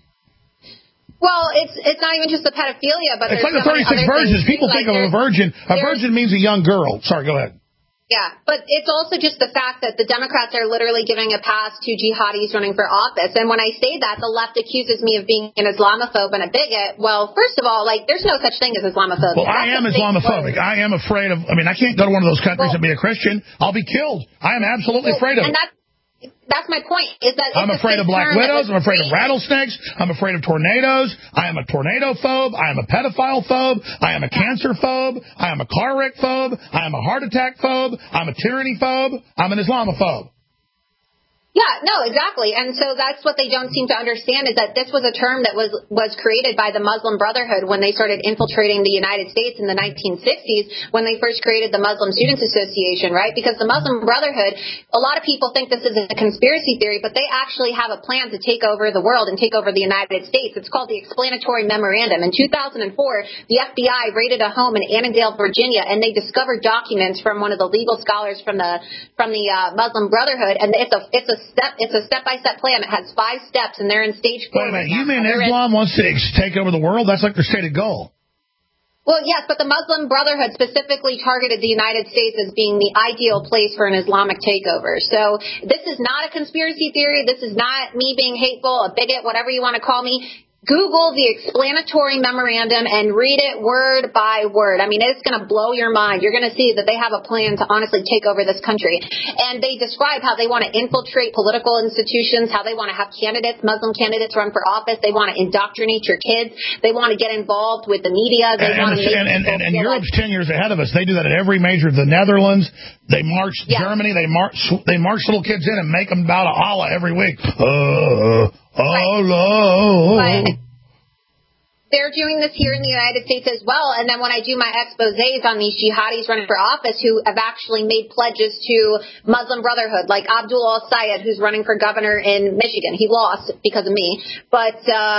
Well, it's not even just the pedophilia, but it's like the 36 virgins. People think of a virgin. A virgin means a young girl. Sorry, go ahead. Yeah, but it's also just the fact that the Democrats are literally giving a pass to jihadis running for office. And when I say that, the left accuses me of being an Islamophobe and a bigot. Well, first of all, there's no such thing as Islamophobic. Well, I am Islamophobic. I am afraid of... I can't go to one of those countries and be a Christian. I'll be killed. I am absolutely afraid of it. That's my point. Is that I'm afraid of black widows. I'm afraid of rattlesnakes. I'm afraid of tornadoes. I am a tornado phobe. I am a pedophile phobe. I am a cancer phobe. I am a car wreck phobe. I am a heart attack phobe. I'm a tyranny phobe. I'm an Islamophobe. Yeah, no, exactly. And so that's what they don't seem to understand is that this was a term that was created by the Muslim Brotherhood when they started infiltrating the United States in the 1960s when they first created the Muslim Students Association, right? Because the Muslim Brotherhood, a lot of people think this is a conspiracy theory, but they actually have a plan to take over the world and take over the United States. It's called the Explanatory Memorandum. In 2004, the FBI raided a home in Annandale, Virginia, and they discovered documents from one of the legal scholars from the Muslim Brotherhood, and it's a step-by-step plan. It has 5 steps, and they're in stage 4. Wait a minute. You mean Islam wants to take over the world? That's like their stated goal. Well, yes, but the Muslim Brotherhood specifically targeted the United States as being the ideal place for an Islamic takeover. So this is not a conspiracy theory. This is not me being hateful, a bigot, whatever you want to call me. Google the Explanatory Memorandum and read it word by word. It's going to blow your mind. You're going to see that they have a plan to honestly take over this country. And they describe how they want to infiltrate political institutions, how they want to have Muslim candidates run for office. They want to indoctrinate your kids. They want to get involved with the media. And Europe's 10 years ahead of us. They do that at every major. The Netherlands, they march Germany. They march little kids in and make them bow to Allah every week. But they're doing this here in the United States as well. And then when I do my exposés on these jihadis running for office who have actually made pledges to Muslim Brotherhood, like Abdul Al-Sayed, who's running for governor in Michigan. He lost because of me. But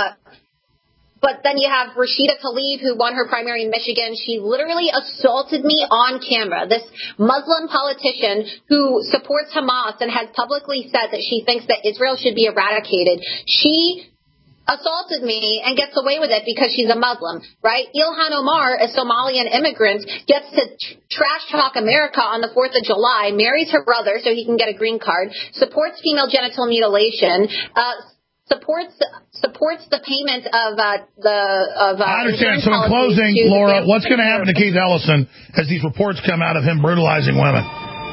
then you have Rashida Tlaib, who won her primary in Michigan. She literally assaulted me on camera. This Muslim politician who supports Hamas and has publicly said that she thinks that Israel should be eradicated. She assaulted me and gets away with it because she's a Muslim, right? Ilhan Omar, a Somalian immigrant, gets to trash talk America on the 4th of July, marries her brother so he can get a green card, supports female genital mutilation, supports the payment of I understand. So in closing, Laura, what's going to happen to Keith Ellison as these reports come out of him brutalizing women?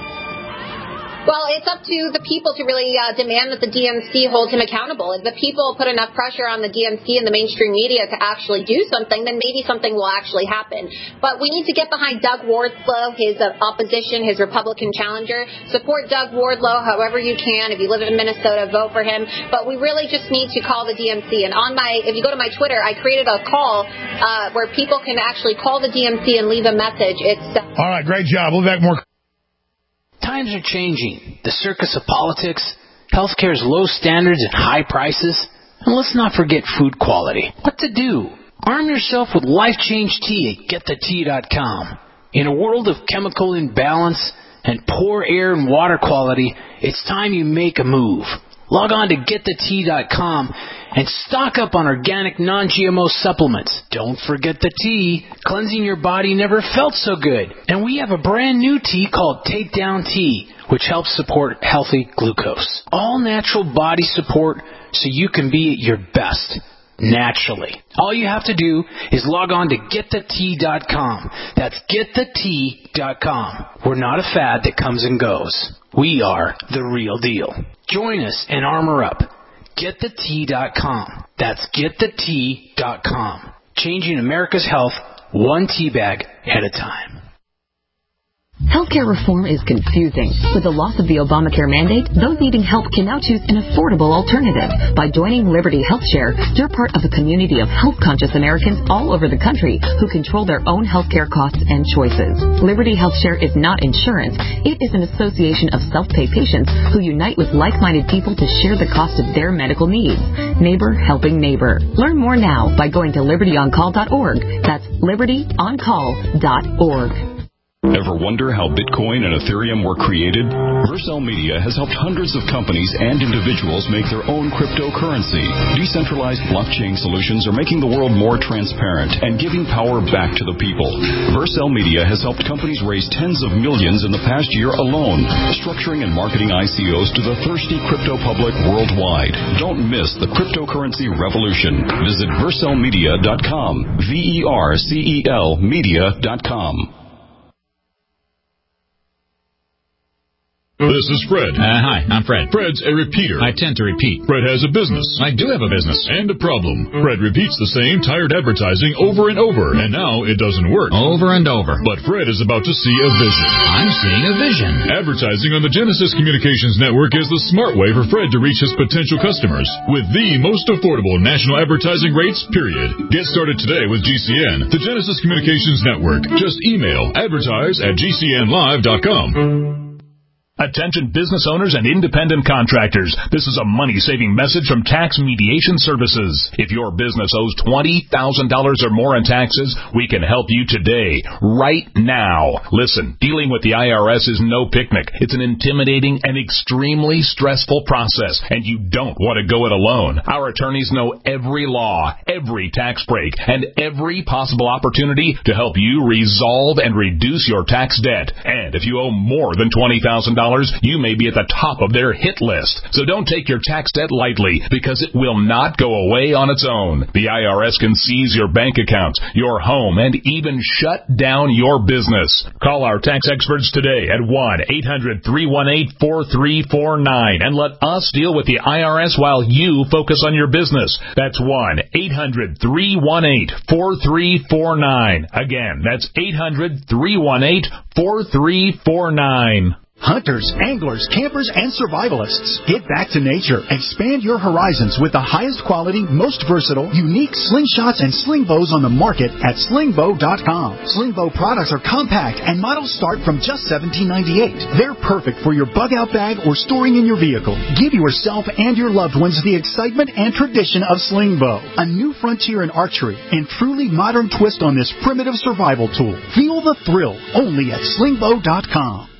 Well, it's up to the people to really demand that the DNC hold him accountable. If the people put enough pressure on the DNC and the mainstream media to actually do something, then maybe something will actually happen. But we need to get behind Doug Wardlow, his opposition, his Republican challenger. Support Doug Wardlow however you can. If you live in Minnesota, vote for him. But we really just need to call the DNC. And if you go to my Twitter, I created a call where people can actually call the DNC and leave a message. All right, great job. We'll be back more. Times are changing. The circus of politics, healthcare's low standards and high prices, and let's not forget food quality. What to do? Arm yourself with Life Change Tea at GetTheTea.com. In a world of chemical imbalance and poor air and water quality, it's time you make a move. Log on to GetTheTea.com and stock up on organic non-GMO supplements. Don't forget the tea. Cleansing your body never felt so good. And we have a brand new tea called Takedown Tea, which helps support healthy glucose. All natural body support so you can be at your best naturally. All you have to do is log on to GetTheTea.com. That's GetTheTea.com. We're not a fad that comes and goes. We are the real deal. Join us and armor up. GetTheTea.com. That's GetTheTea.com. Changing America's health one tea bag at a time. Healthcare reform is confusing. With the loss of the Obamacare mandate, those needing help can now choose an affordable alternative. By joining Liberty HealthShare, you're part of a community of health-conscious Americans all over the country who control their own healthcare costs and choices. Liberty HealthShare is not insurance. It is an association of self-pay patients who unite with like-minded people to share the cost of their medical needs. Neighbor helping neighbor. Learn more now by going to libertyoncall.org. That's libertyoncall.org. Ever wonder how Bitcoin and Ethereum were created? Vercel Media has helped hundreds of companies and individuals make their own cryptocurrency. Decentralized blockchain solutions are making the world more transparent and giving power back to the people. Vercel Media has helped companies raise tens of millions in the past year alone, structuring and marketing ICOs to the thirsty crypto public worldwide. Don't miss the cryptocurrency revolution. Visit vercelmedia.com, VERCEL media.com. This is Fred. Hi, I'm Fred. Fred's a repeater. I tend to repeat. Fred has a business. I do have a business. And a problem. Fred repeats the same tired advertising over and over, and now it doesn't work. Over and over. But Fred is about to see a vision. I'm seeing a vision. Advertising on the Genesis Communications Network is the smart way for Fred to reach his potential customers with the most affordable national advertising rates, period. Get started today with GCN, the Genesis Communications Network. Just email advertise@gcnlive.com. Attention business owners and independent contractors. This is a money-saving message from Tax Mediation Services. If your business owes $20,000 or more in taxes, we can help you today, right now. Listen, dealing with the IRS is no picnic. It's an intimidating and extremely stressful process, and you don't want to go it alone. Our attorneys know every law, every tax break, and every possible opportunity to help you resolve and reduce your tax debt. And if you owe more than $20,000, you may be at the top of their hit list. So don't take your tax debt lightly, because it will not go away on its own. The IRS can seize your bank accounts, your home, and even shut down your business. Call our tax experts today at 1-800-318-4349 and let us deal with the IRS while you focus on your business. That's 1-800-318-4349. Again, that's 800-318-4349. Hunters, anglers, campers, and survivalists. Get back to nature. Expand your horizons with the highest quality, most versatile, unique slingshots and sling bows on the market at slingbow.com. Sling bow products are compact and models start from just $17.98. They're perfect for your bug-out bag or storing in your vehicle. Give yourself and your loved ones the excitement and tradition of sling bow. A new frontier in archery and truly modern twist on this primitive survival tool. Feel the thrill only at slingbow.com.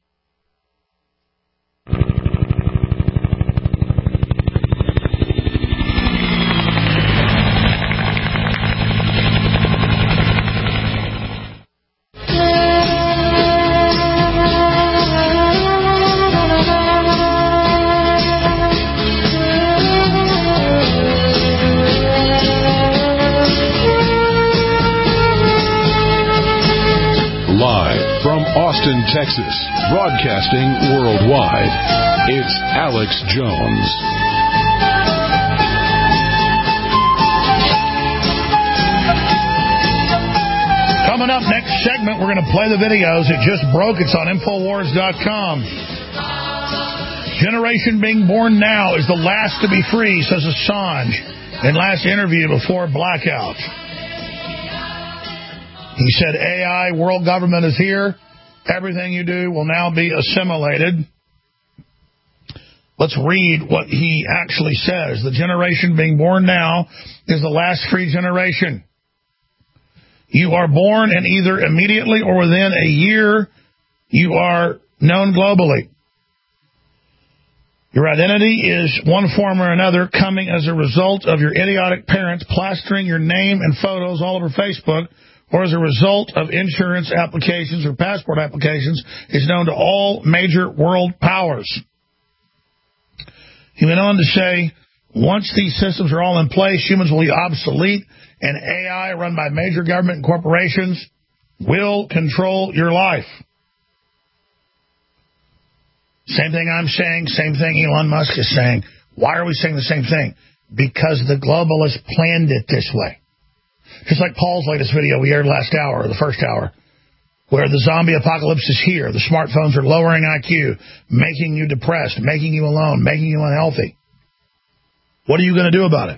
Austin, Texas, broadcasting worldwide. It's Alex Jones. Coming up next segment, we're going to play the videos. It just broke. It's on Infowars.com. Generation being born now is the last to be free, says Assange in last interview before blackout. He said, AI, world government is here. Everything you do will now be assimilated. Let's read what he actually says. The generation being born now is the last free generation. You are born, and either immediately or within a year, you are known globally. Your identity is one form or another coming as a result of your idiotic parents plastering your name and photos all over Facebook, or as a result of insurance applications or passport applications, is known to all major world powers. He went on to say, once these systems are all in place, humans will be obsolete, and AI run by major government and corporations will control your life. Same thing I'm saying, same thing Elon Musk is saying. Why are we saying the same thing? Because the globalists planned it this way. Just like Paul's latest video we aired last hour, or the first hour, where the zombie apocalypse is here. The smartphones are lowering IQ, making you depressed, making you alone, making you unhealthy. What are you going to do about it?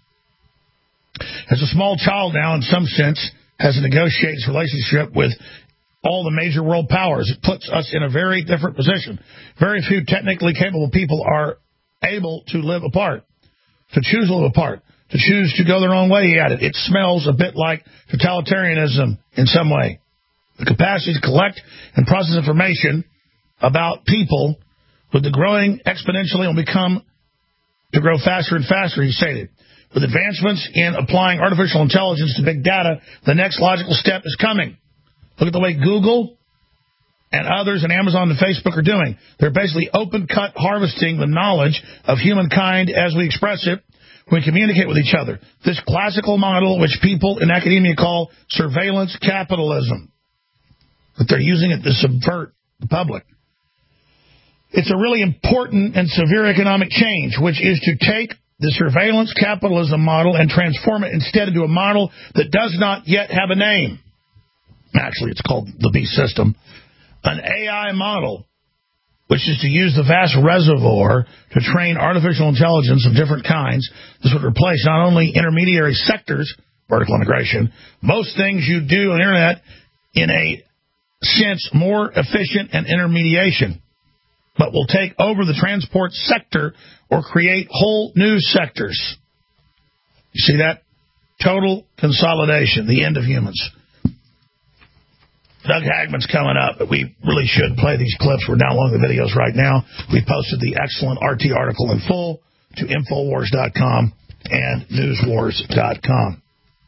As a small child now, in some sense, has a negotiated relationship with all the major world powers. It puts us in a very different position. Very few technically capable people are able to live apart, to choose to live apart, to choose to go their own way, he added. It smells a bit like totalitarianism in some way. The capacity to collect and process information about people with the growing exponentially will become to grow faster and faster, he stated. With advancements in applying artificial intelligence to big data, the next logical step is coming. Look at the way Google and others and Amazon and Facebook are doing. They're basically open-cut harvesting the knowledge of humankind as we express it when we communicate with each other. This classical model, which people in academia call surveillance capitalism, but they're using it to subvert the public. It's a really important and severe economic change, which is to take the surveillance capitalism model and transform it instead into a model that does not yet have a name. Actually, it's called the beast system. An AI model, which is to use the vast reservoir to train artificial intelligence of different kinds. This would replace not only intermediary sectors, vertical integration, most things you do on the internet in a sense more efficient and intermediation, but will take over the transport sector or create whole new sectors. You see that? Total consolidation, the end of humans. Doug Hagman's coming up, but we really should play these clips. We're downloading the videos right now. We posted the excellent RT article in full to Infowars.com and Newswars.com.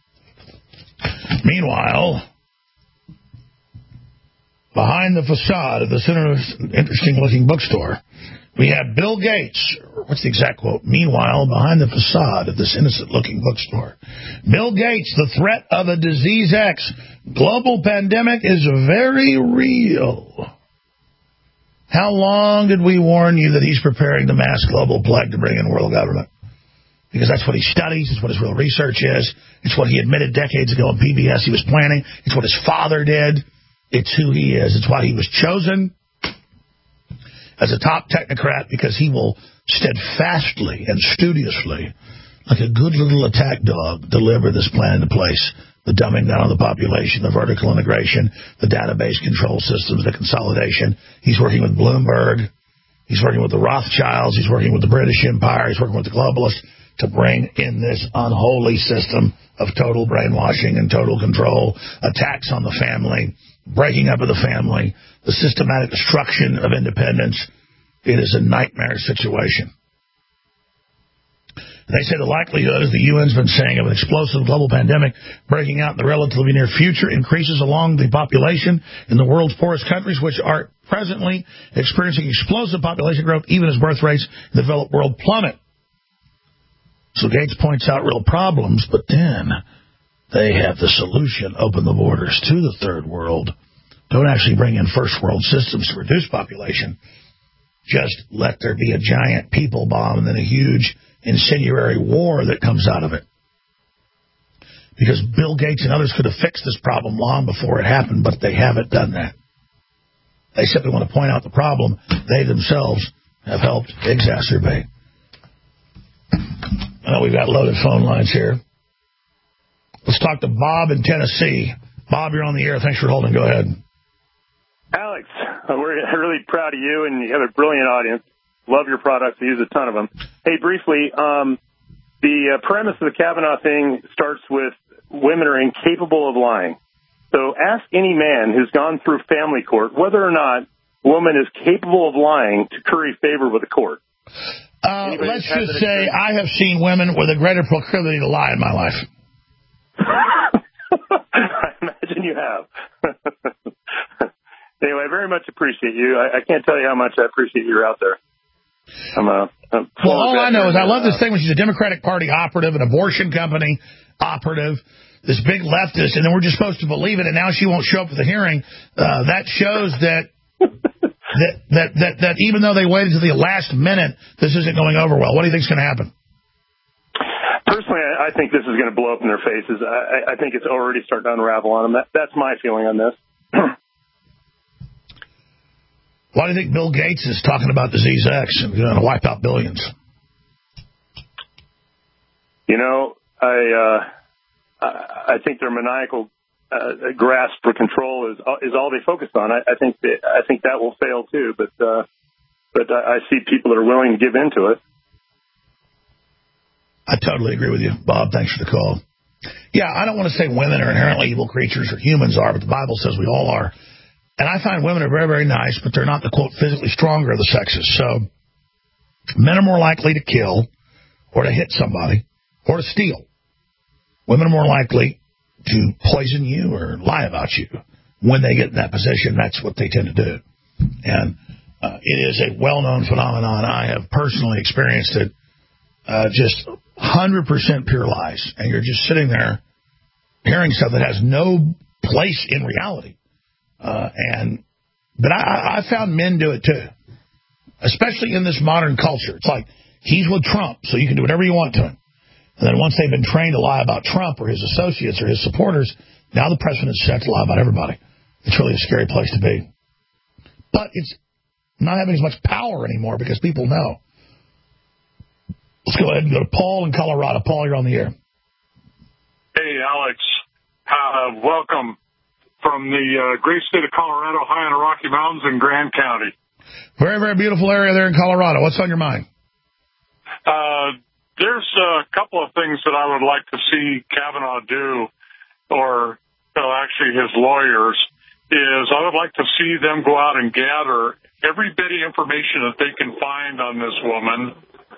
Meanwhile, behind the facade of this interesting-looking bookstore, we have Bill Gates. What's the exact quote? Meanwhile, behind the facade of this innocent-looking bookstore, Bill Gates, the threat of a disease X. Global pandemic is very real. How long did we warn you that he's preparing the mass global plague to bring in world government? Because that's what he studies. It's what his real research is. It's what he admitted decades ago in PBS he was planning. It's what his father did. It's who he is. It's why he was chosen as a top technocrat, because he will steadfastly and studiously, like a good little attack dog, deliver this plan into place. The dumbing down of the population, the vertical integration, the database control systems, the consolidation. He's working with Bloomberg. He's working with the Rothschilds. He's working with the British Empire. He's working with the globalists to bring in this unholy system of total brainwashing and total control, attacks on the family, breaking up of the family, the systematic destruction of independence. It is a nightmare situation. They say the likelihood, as the UN's been saying, of an explosive global pandemic breaking out in the relatively near future increases along the population in the world's poorest countries, which are presently experiencing explosive population growth, even as birth rates in the developed world plummet. So Gates points out real problems, but then they have the solution: open the borders to the third world. Don't actually bring in first world systems to reduce population. Just let there be a giant people bomb and then a huge incendiary war that comes out of it. Because Bill Gates and others could have fixed this problem long before it happened, but they haven't done that. They simply want to point out the problem they themselves have helped exacerbate. I know we've got loaded phone lines here. Let's talk to Bob in Tennessee. Bob, you're on the air. Thanks for holding. Go ahead. Alex, we're really proud of you, and you have a brilliant audience. Love your products. I use a ton of them. Hey, briefly, the premise of the Kavanaugh thing starts with women are incapable of lying. So ask any man who's gone through family court whether or not a woman is capable of lying to curry favor with the court. Let's just say I have seen women with a greater proclivity to lie in my life. I imagine you have. Anyway, I very much appreciate you. I can't tell you how much I appreciate you're out there. Well, all I know is I love this thing when she's a Democratic Party operative, an abortion company operative, this big leftist, and then we're just supposed to believe it, and now she won't show up for the hearing. That shows that that even though they waited to the last minute, this isn't going over well. What do you think is going to happen? Personally, I think this is going to blow up in their faces. I think it's already starting to unravel on them. That's my feeling on this. Why do you think Bill Gates is talking about Disease X and going to wipe out billions? I think their maniacal grasp for control is all they focus on. I think that will fail too. But I see people that are willing to give into it. I totally agree with you, Bob. Thanks for the call. Yeah, I don't want to say women are inherently evil creatures or humans are, but the Bible says we all are. And I find women are very, very nice, but they're not the, quote, physically stronger of the sexes. So men are more likely to kill or to hit somebody or to steal. Women are more likely to poison you or lie about you. When they get in that position, that's what they tend to do. And it is a well-known phenomenon. I have personally experienced it. Just 100% pure lies. And you're just sitting there hearing stuff that has no place in reality. But I found men do it too, especially in this modern culture. It's like he's with Trump, so you can do whatever you want to him. And then once they've been trained to lie about Trump or his associates or his supporters, now the precedent's set to lie about everybody. It's really a scary place to be. But it's not having as much power anymore because people know. Let's go ahead and go to Paul in Colorado. Paul, you're on the air. Hey, Alex. Welcome from the great state of Colorado, high in the Rocky Mountains in Grand County. Very, very beautiful area there in Colorado. What's on your mind? There's a couple of things that I would like to see Kavanaugh do, or actually his lawyers, is I would like to see them go out and gather every bit of information that they can find on this woman,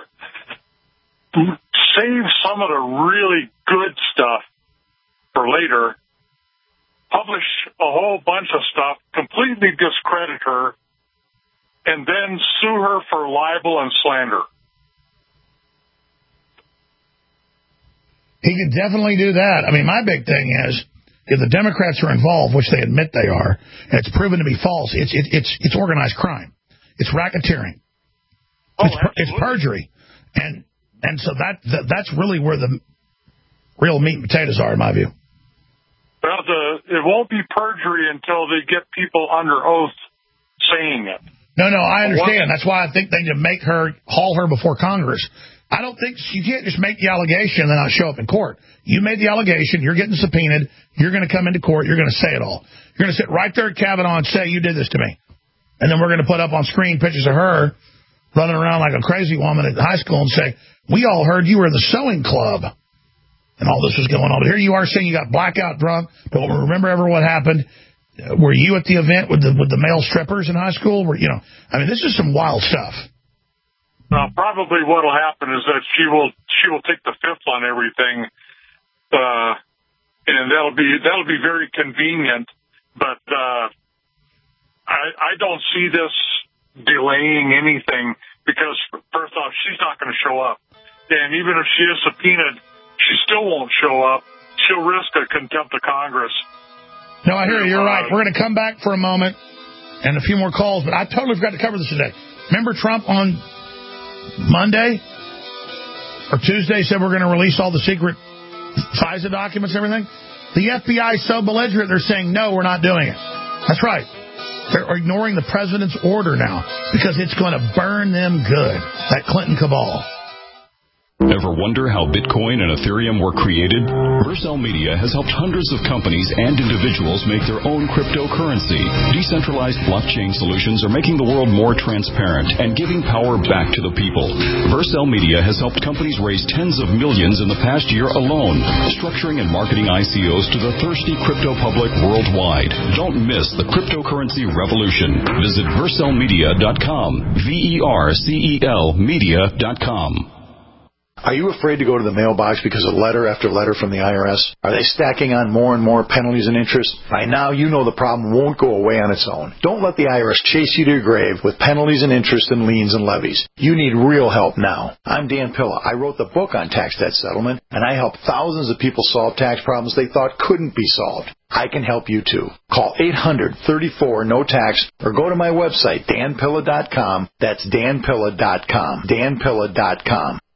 save some of the really good stuff for later, publish a whole bunch of stuff, completely discredit her, and then sue her for libel and slander. He could definitely do that. I mean, my big thing is, if the Democrats are involved, which they admit they are, and it's proven to be false, it's organized crime. It's racketeering. It's perjury. And so that's really where the real meat and potatoes are, in my view. Well, it won't be perjury until they get people under oath saying it. No, I understand. That's why I think they need to haul her before Congress. I don't think you can't just make the allegation and then not show up in court. You made the allegation. You're getting subpoenaed. You're going to come into court. You're going to say it all. You're going to sit right there at Kavanaugh and say, you did this to me. And then we're going to put up on screen pictures of her running around like a crazy woman at high school and say, we all heard you were in the sewing club. And all this was going on. But here you are saying you got blackout drunk. Don't remember ever what happened. Were you at the event with the male strippers in high school? I mean, this is some wild stuff. Probably what will happen is that she will take the fifth on everything, and that'll be very convenient. But I don't see this delaying anything because first off, she's not going to show up, and even if she is subpoenaed, she still won't show up. She'll risk a contempt of Congress. No, I hear you. You're right. We're going to come back for a moment and a few more calls, but I totally forgot to cover this today. Remember Trump on Monday or Tuesday said we're going to release all the secret FISA documents and everything? The FBI is so belligerent, they're saying, no, we're not doing it. That's right. They're ignoring the president's order now because it's going to burn them good, that Clinton cabal. Ever wonder how Bitcoin and Ethereum were created? Vercel Media has helped hundreds of companies and individuals make their own cryptocurrency. Decentralized blockchain solutions are making the world more transparent and giving power back to the people. Vercel Media has helped companies raise tens of millions in the past year alone, structuring and marketing ICOs to the thirsty crypto public worldwide. Don't miss the cryptocurrency revolution. Visit vercelmedia.com, VERCEL media.com. Are you afraid to go to the mailbox because of letter after letter from the IRS? Are they stacking on more and more penalties and interest? By now, you know the problem won't go away on its own. Don't let the IRS chase you to your grave with penalties and interest and liens and levies. You need real help now. I'm Dan Pilla. I wrote the book on tax debt settlement, and I helped thousands of people solve tax problems they thought couldn't be solved. I can help you too. Call 800-34-NO-TAX or go to my website, danpilla.com. That's danpilla.com. danpilla.com.